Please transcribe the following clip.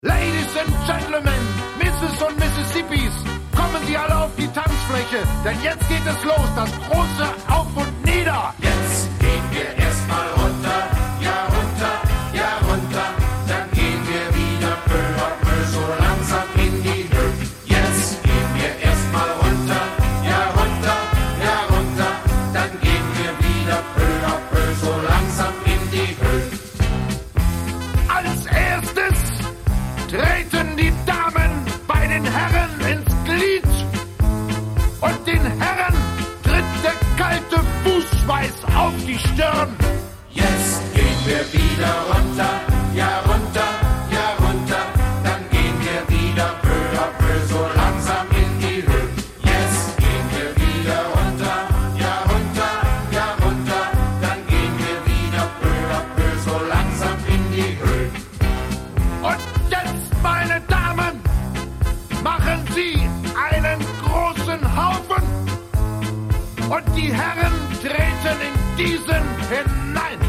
Ladies and Gentlemen, Mrs. und Mississippis, kommen Sie alle auf die Tanzfläche, denn jetzt geht es los, das große Auf und Nieder. Jetzt gehen wir erstmal runter, ja runter, ja runter, dann gehen wir wieder peu à peu so langsam in die Höhe. Jetzt gehen wir erstmal runter, ja runter, ja runter, dann gehen wir wieder peu à peu so langsam in die Höhe. Als erstes treten die Damen bei den Herren ins Glied und den Herren tritt der kalte Fußschweiß auf die Stirn. Jetzt gehen wir wieder runter, ja runter, ja runter, dann gehen wir wieder peu à peu so langsam in die Höhe. Jetzt gehen wir wieder runter, ja runter, ja runter, dann gehen wir wieder peu à peu so langsam in die Höhe. Und jetzt, meine Damen, machen Sie einen großen Haufen und die Herren treten in diesen hinein.